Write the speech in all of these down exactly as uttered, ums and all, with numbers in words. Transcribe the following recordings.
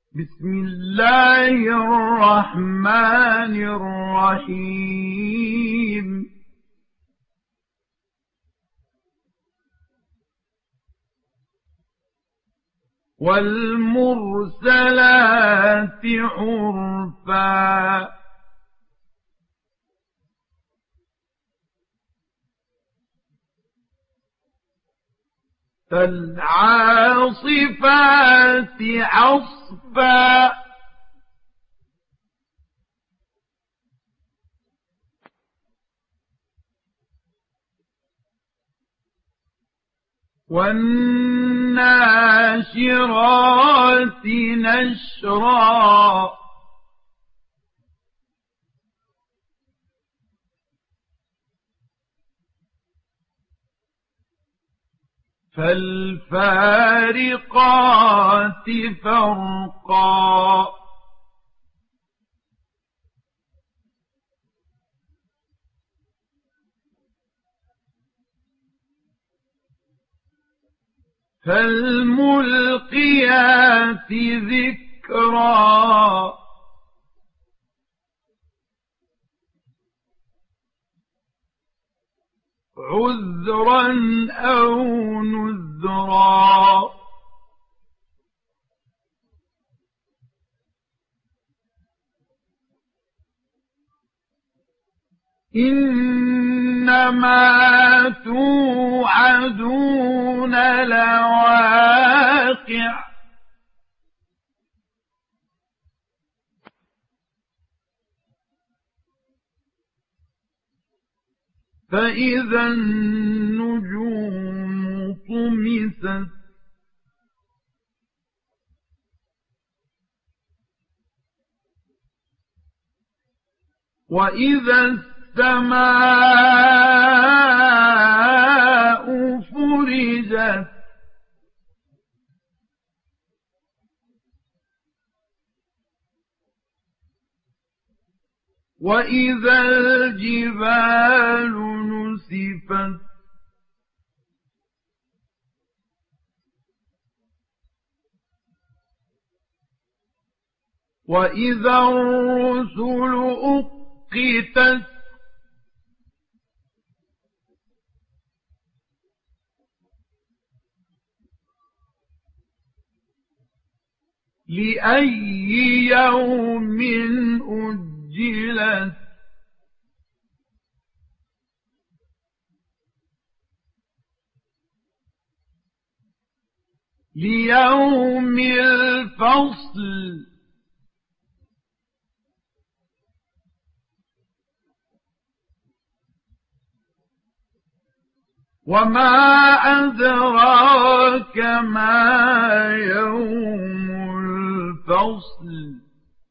بسم الله الرحمن الرحيم والمرسلات عرفا فالعاصفات عصفا والناشرات نشرا فالفارقات فرقا فالملقيات ذكرا عذرا أو نذرا إنما توعدون لواقع فإذا النجوم طمست وإذا السماء فرجت وإذا الجبال نسفت وإذا الرسل أقتت لأي يوم أجلت ليوم الفصل وما أدراك ما يوم الفصل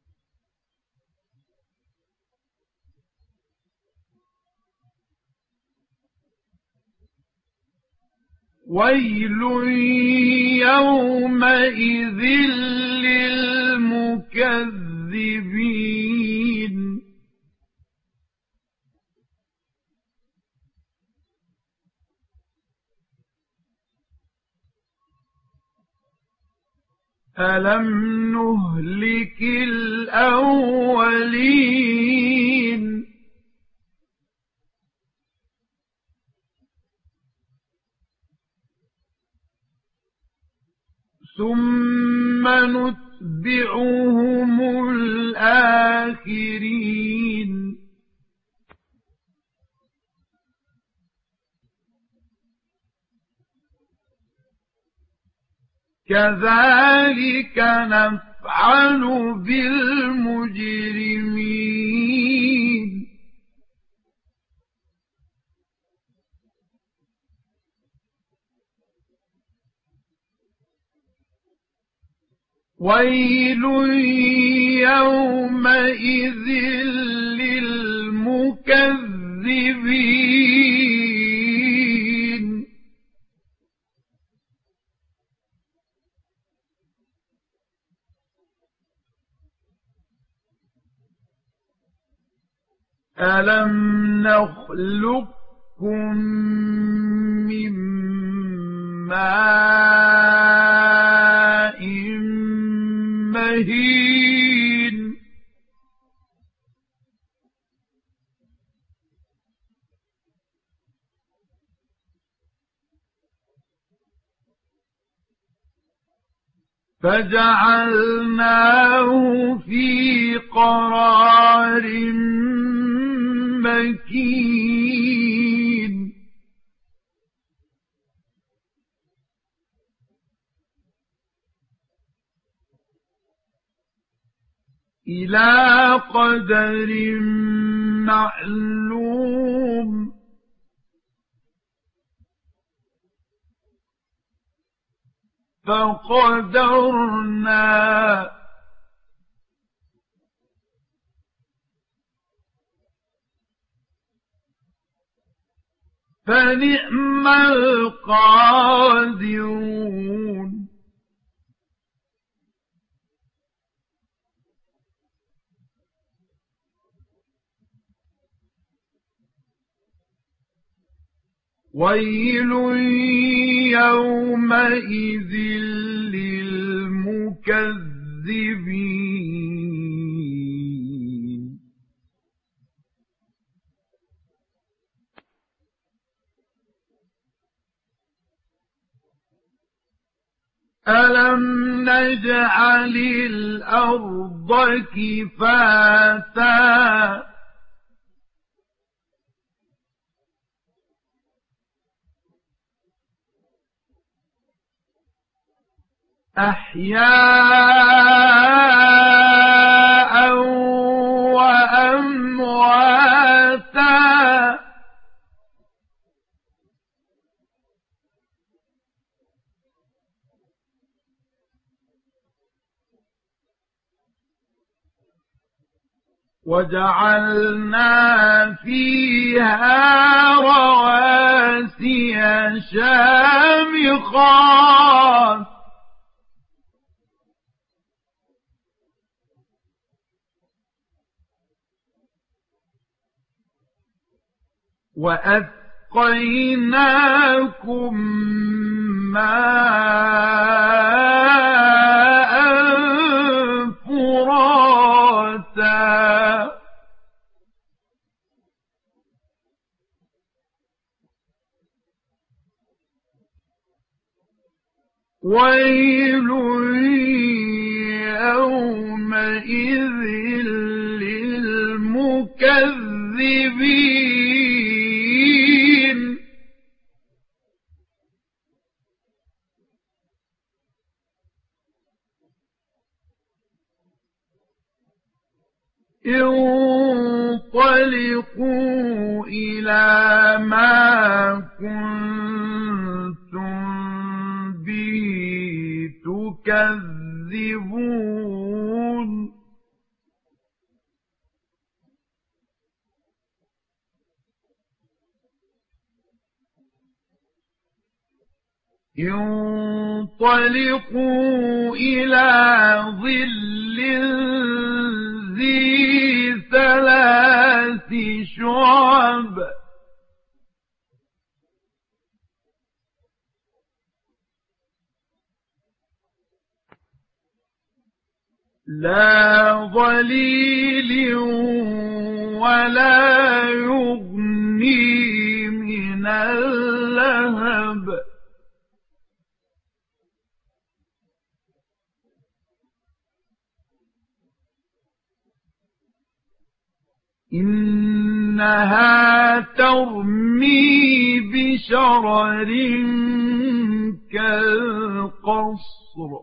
ويل يومئذ للمكذبين ألم نهلك الأولين ثم نتبعهم الآخرين كذلك نفعل بالمجرمين ويل يومئذ للمكذبين ألم نخلقكم من ماء مهين فجعلناه في قرار مكين إلى قدر معلوم فقدرنا فنعم القادرون ويل يومئذ للمكذبين ألم نجعل الأرض كفاتا أحياء وأمواتا وجعلنا فيها رواسي شامخات وأسقيناكم ماء فراتا ويل يومئذ للمكذبين انطلقوا إلى ما كنتم به تكذبون انطلقوا إلى ظل ذي ثلاث شعب لا ظليل ولا يغني من اللهب إنها ترمي بشرر كالقصر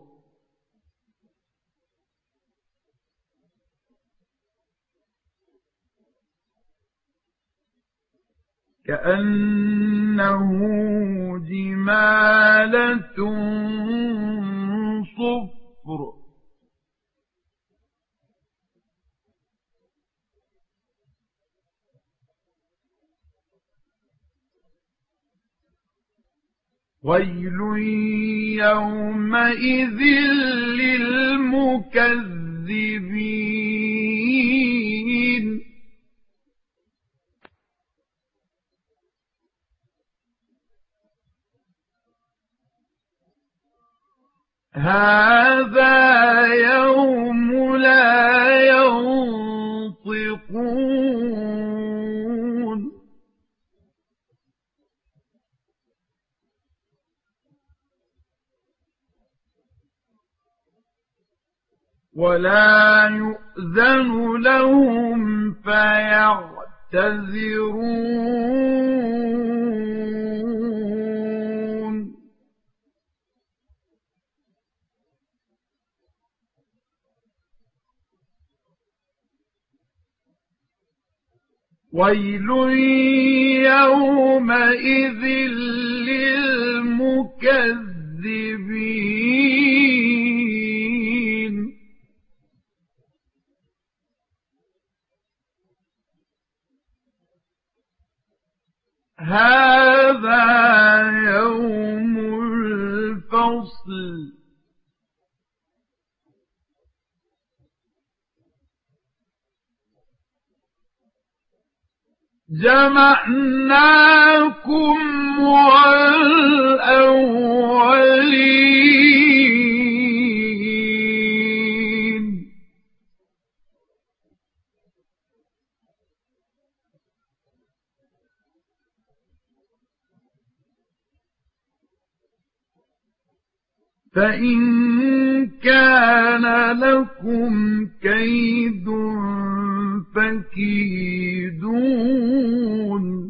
كأنه جمالة صفر ويل يومئذ للمكذبين هذا يوم ولا يؤذن لهم فيعتذرون ويل يومئذ للمكذبين هذا يوم الفصل جمعناكم والأولين فإن كان لكم كيد فكيدون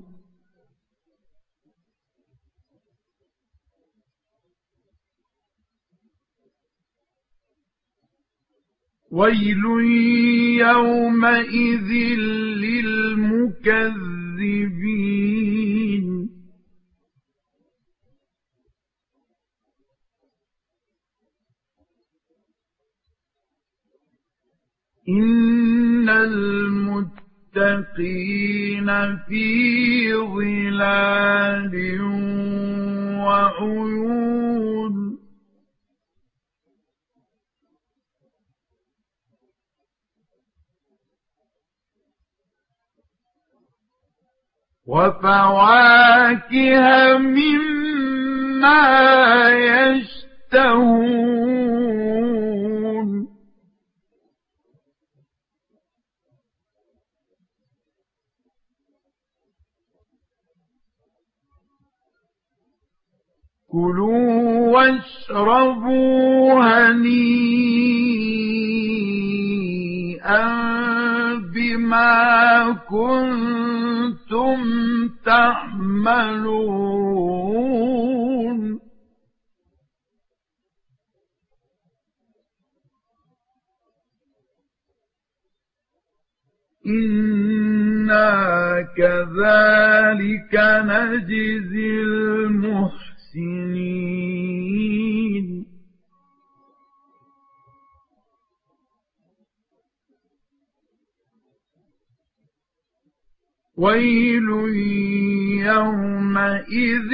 ويل يومئذ للمكذبين إن المتقين في ظلال وعيون وفواكه مما يشتهون كلوا واشربوا هنيئا بما كنتم تعملون إنا كذلك نجزي المحسنين ويل يومئذ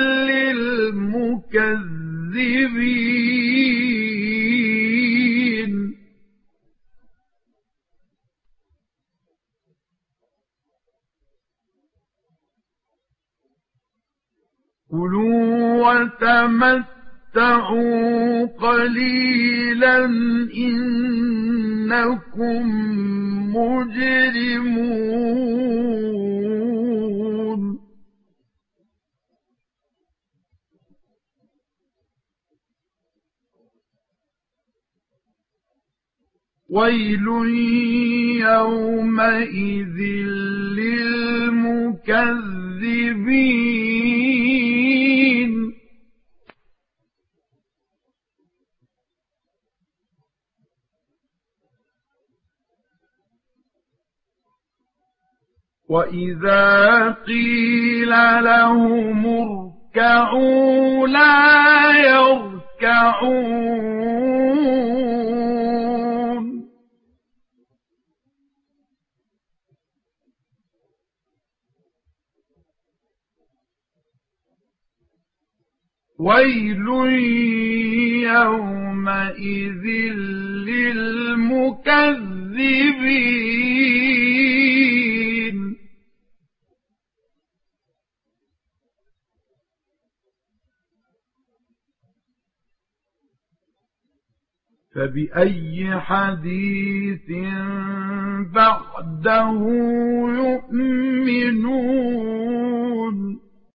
للمكذبين كلوا وتمتعوا قليلا إنكم مجرمون ويل يومئذ للمكذبين وإذا قيل لهم اركعوا لا يركعون ويل يومئذ للمكذبين فبأي حديث بعده يؤمنون